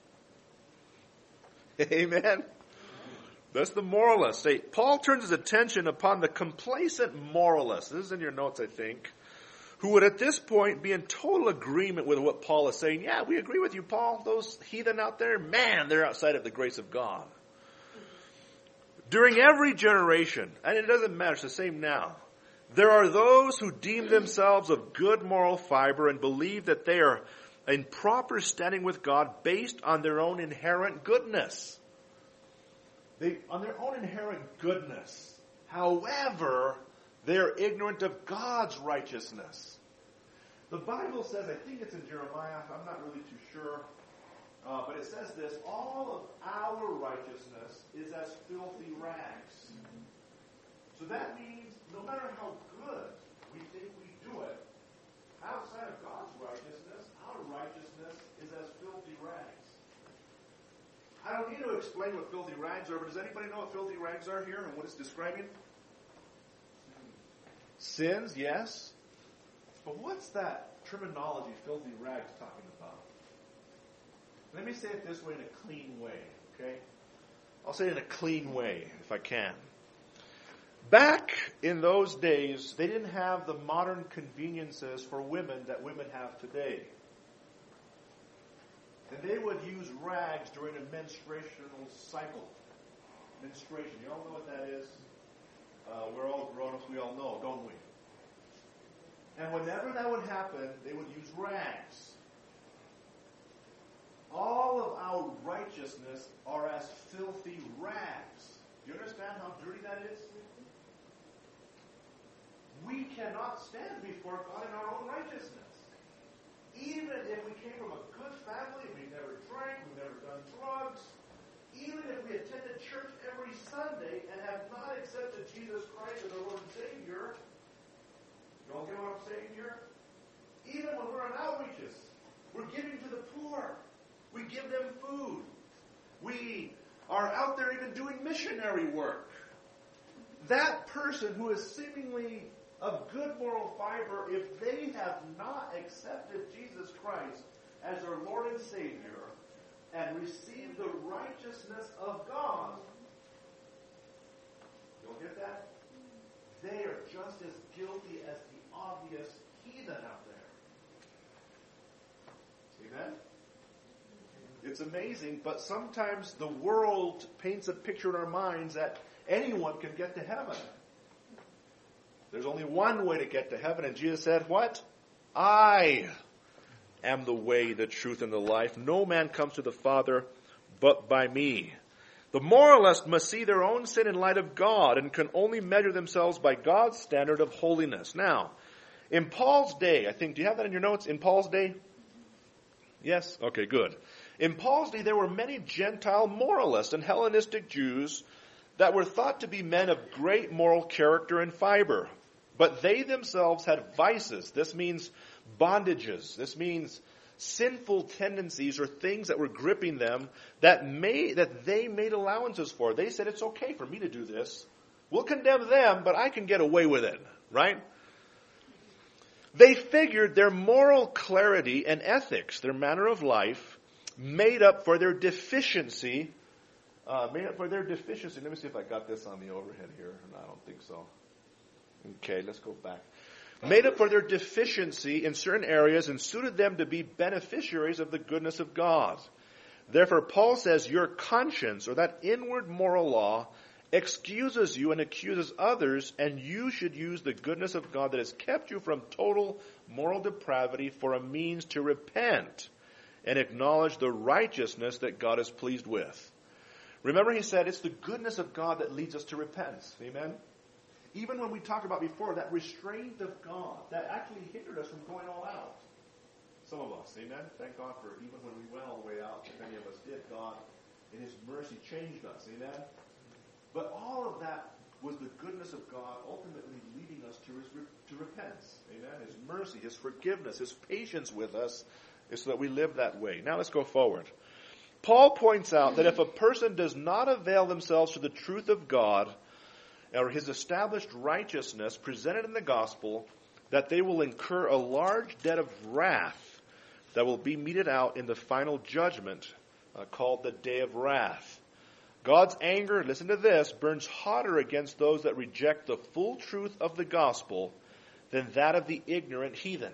Amen? That's the moralist. Say, Paul turns his attention upon the complacent moralist. This is in your notes, I think. Who would at this point be in total agreement with what Paul is saying. Yeah, we agree with you, Paul. Those heathen out there, man, they're outside of the grace of God. During every generation, and it doesn't matter, it's the same now, there are those who deem themselves of good moral fiber and believe that they are in proper standing with God based on their own inherent goodness. They, on their own inherent goodness. However, they're ignorant of God's righteousness. The Bible says, I think it's in Jeremiah, I'm not really too sure, uh, but it says this, all of our righteousness is as filthy rags. So that means no matter how good we think we do it, outside of God's righteousness, our righteousness is as filthy rags. I don't need to explain what filthy rags are, but does anybody know what filthy rags are here and what it's describing? Sins, yes. But what's that terminology, filthy rags, talking about? Let me say it this way in a clean way, okay? I'll say it in a clean way, if I can. Back in those days, they didn't have the modern conveniences for women that women have today. And they would use rags during a menstruational cycle. Menstruation, you all know what that is? Uh, we're all grown-ups, we all know, don't we? And whenever that would happen, they would use rags. All of our righteousness are as filthy rags. Do you understand how dirty that is? We cannot stand before God in our own righteousness. Even if we came from a good family, we've never drank, we've never done drugs, even if we attended church every Sunday and have not accepted Jesus Christ as our Lord and Savior, you all get what I'm saying here? Even when we're on outreaches, we're giving to the poor. We give them food. We are out there even doing missionary work. That person who is seemingly of good moral fiber, if they have not accepted Jesus Christ as their Lord and Savior and received the righteousness of God, you'll get that? They are just as guilty as the obvious heathen out there. Amen? It's amazing, but sometimes the world paints a picture in our minds that anyone can get to heaven. There's only one way to get to heaven, and Jesus said, what? I am the way, the truth, and the life. No man comes to the Father but by me. The moralist must see their own sin in light of God and can only measure themselves by God's standard of holiness. Now, in Paul's day, I think, do you have that in your notes? In Paul's day? Yes? Okay, good. In Paul's day, there were many Gentile moralists and Hellenistic Jews that were thought to be men of great moral character and fiber. But they themselves had vices. This means bondages. This means sinful tendencies or things that were gripping them that may that they made allowances for. They said, it's okay for me to do this. We'll condemn them, but I can get away with it, right? They figured their moral clarity and ethics, their manner of life, made up for their deficiency. Uh, made up for their deficiency. Let me see if I got this on the overhead here. No, I don't think so. Okay, let's go back. Made up for their deficiency in certain areas and suited them to be beneficiaries of the goodness of God. Therefore, Paul says your conscience, or that inward moral law, excuses you and accuses others, and you should use the goodness of God that has kept you from total moral depravity for a means to repent and acknowledge the righteousness that God is pleased with. Remember, he said it's the goodness of God that leads us to repentance. Amen? Even when we talked about before, that restraint of God, that actually hindered us from going all out. Some of us, amen? Thank God for even when we went all the way out, if any of us did, God, in His mercy, changed us, amen? But all of that was the goodness of God ultimately leading us to, his, to repentance. Amen? His mercy, His forgiveness, His patience with us is so that we live that way. Now let's go forward. Paul points out that if a person does not avail themselves to the truth of God or His established righteousness presented in the gospel, that they will incur a large debt of wrath that will be meted out in the final judgment uh, called the day of wrath. God's anger, listen to this, burns hotter against those that reject the full truth of the gospel than that of the ignorant heathen.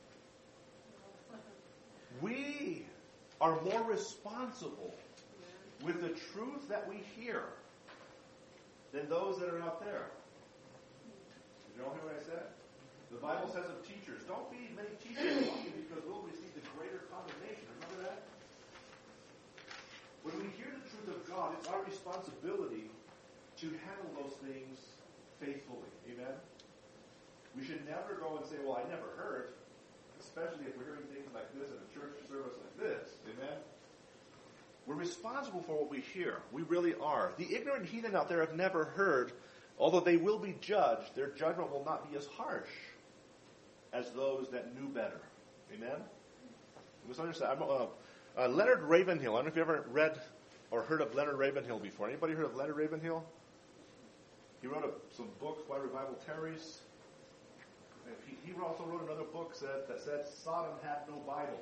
We are more responsible with the truth that we hear than those that are out there. Did you all hear what I said? The Bible says of teachers, don't be many teachers among you because we'll receive the greater condemnation. Remember that? When we hear the truth of God, it's our responsibility to handle those things faithfully. Amen? We should never go and say, well, I never heard, especially if we're hearing things like this in a church service like this. Amen? We're responsible for what we hear. We really are. The ignorant heathen out there have never heard, although they will be judged, their judgment will not be as harsh as those that knew better. Amen? You must understand. I'm, uh, uh, Leonard Ravenhill. I don't know if you ever read or heard of Leonard Ravenhill before. Anybody heard of Leonard Ravenhill? He wrote a, some books, Why Revival Tarries. And he, he also wrote another book that, that said Sodom had no Bible.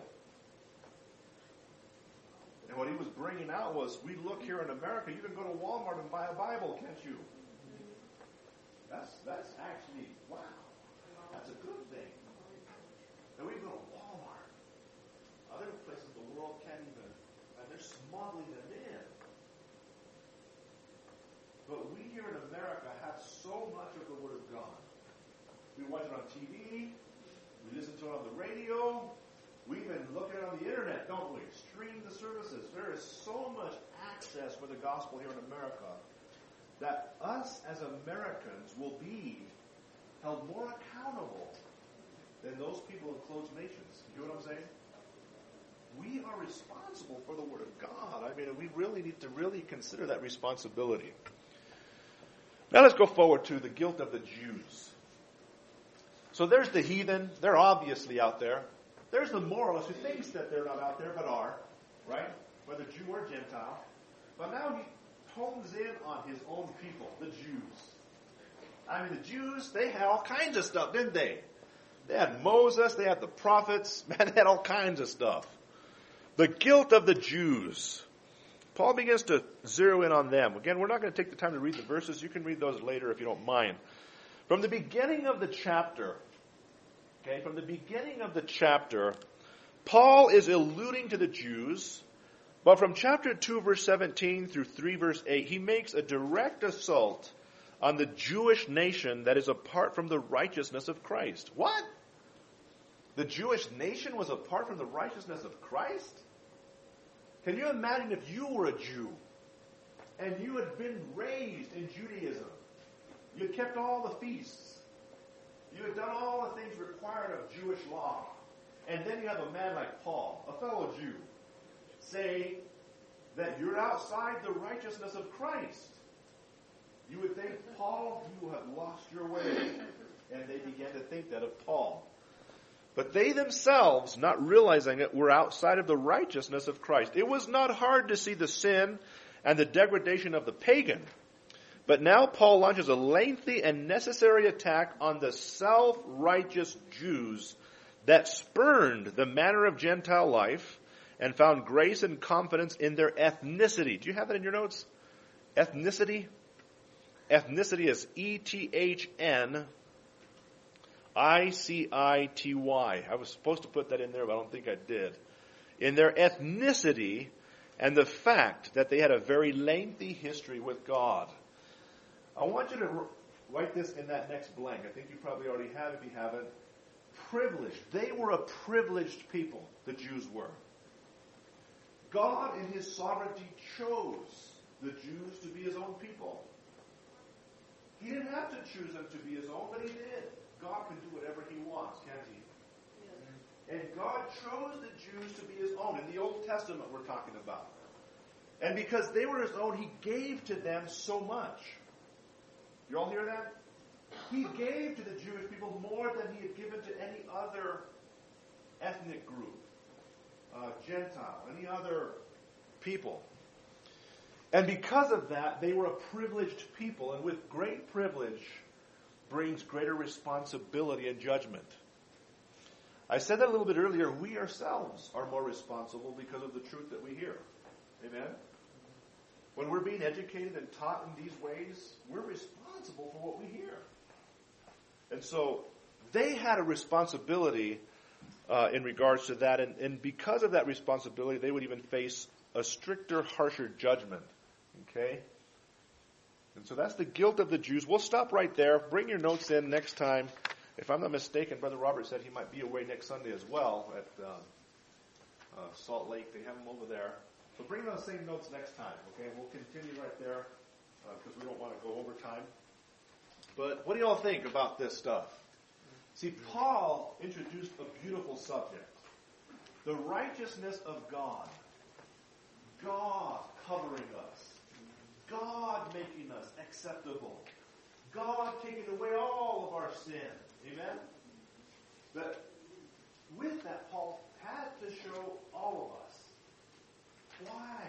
And what he was bringing out was, we look here in America, you can go to Walmart and buy a Bible, can't you? That's that's actually, wow, that's a good thing. And we go to Walmart. Other places in the world can't even, and they're smuggling them in. But we here in America have so much of the Word of God. We watch it on T V, we listen to it on the radio, we even look at it on the internet, don't we? Stream the services. There is so much access for the gospel here in America that us as Americans will be held more accountable than those people in closed nations. You hear what I'm saying? We are responsible for the Word of God. I mean, we really need to really consider that responsibility. Now let's go forward to the guilt of the Jews. So there's the heathen. They're obviously out there. There's the moralist who thinks that they're not out there but are, right? Whether Jew or Gentile. But now he hones in on his own people, the Jews. I mean, the Jews, they had all kinds of stuff, didn't they? They had Moses, they had the prophets, man, they had all kinds of stuff. The guilt of the Jews. Paul begins to zero in on them. Again, we're not going to take the time to read the verses. You can read those later if you don't mind. From the beginning of the chapter, okay, from the beginning of the chapter, Paul is alluding to the Jews. But from chapter two, verse seventeen through three, verse eight, he makes a direct assault on the Jewish nation that is apart from the righteousness of Christ. What? The Jewish nation was apart from the righteousness of Christ? Can you imagine if you were a Jew and you had been raised in Judaism? You had kept all the feasts. You had done all the things required of Jewish law. And then you have a man like Paul, a fellow Jew, say that you're outside the righteousness of Christ. You would think, Paul, you have lost your way. And they began to think that of Paul. But they themselves, not realizing it, were outside of the righteousness of Christ. It was not hard to see the sin and the degradation of the pagan. But now Paul launches a lengthy and necessary attack on the self-righteous Jews that spurned the manner of Gentile life and found grace and confidence in their ethnicity. Do you have that in your notes? Ethnicity? Ethnicity is E T H N I C I T Y. I was supposed to put that in there, but I don't think I did. In their ethnicity and the fact that they had a very lengthy history with God. I want you to write this in that next blank. I think you probably already have if you haven't. Privileged. They were a privileged people, the Jews were. God in His sovereignty chose the Jews to be His own people. He didn't have to choose them to be His own, but He did. God can do whatever He wants, can't He? Yes. And God chose the Jews to be His own. In the Old Testament we're talking about. And because they were His own, He gave to them so much. You all hear that? He gave to the Jewish people more than he had given to any other ethnic group, uh, Gentile, any other people. And because of that, they were a privileged people. And with great privilege brings greater responsibility and judgment. I said that a little bit earlier. We ourselves are more responsible because of the truth that we hear. Amen? When we're being educated and taught in these ways, we're responsible for what we hear. And so they had a responsibility uh, in regards to that. And, and because of that responsibility, they would even face a stricter, harsher judgment. Okay? And so that's the guilt of the Jews. We'll stop right there. Bring your notes in next time. If I'm not mistaken, Brother Robert said he might be away next Sunday as well at uh, uh, Salt Lake. They have him over there. So bring those same notes next time. Okay? We'll continue right there because uh, we don't want to go over time. But what do y'all think about this stuff? See, Paul introduced a beautiful subject. The righteousness of God. God covering us. God making us acceptable. God taking away all of our sin. Amen? But with that, Paul had to show all of us why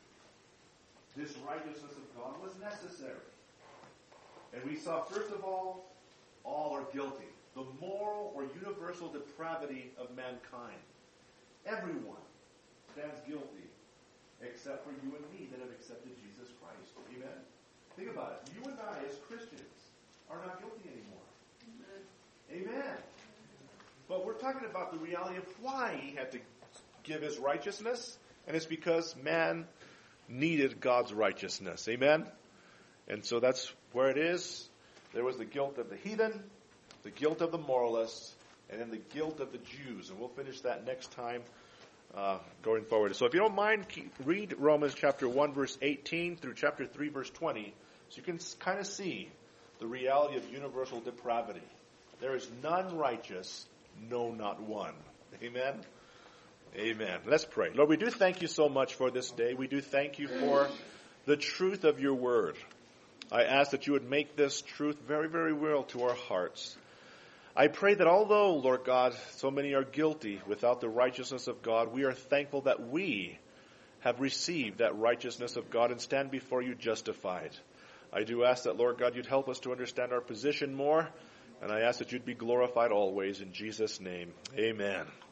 this righteousness of God was necessary. And we saw, first of all, all are guilty. The moral or universal depravity of mankind. Everyone stands guilty except for you and me that have accepted Jesus Christ. Amen? Think about it. You and I, as Christians, are not guilty anymore. Amen. Amen. But we're talking about the reality of why he had to give his righteousness, and it's because man needed God's righteousness. Amen? And so that's where it is. There was the guilt of the heathen, the guilt of the moralists, and then the guilt of the Jews. And we'll finish that next time uh, going forward. So if you don't mind, keep, read Romans chapter one, verse eighteen through chapter three, verse twenty, so you can kind of see the reality of universal depravity. There is none righteous, no, not one. Amen? Amen. Let's pray. Lord, we do thank you so much for this day. We do thank you for the truth of your word. I ask that you would make this truth very, very real to our hearts. I pray that although, Lord God, so many are guilty without the righteousness of God, we are thankful that we have received that righteousness of God and stand before you justified. I do ask that, Lord God, you'd help us to understand our position more, and I ask that you'd be glorified always in Jesus' name. Amen.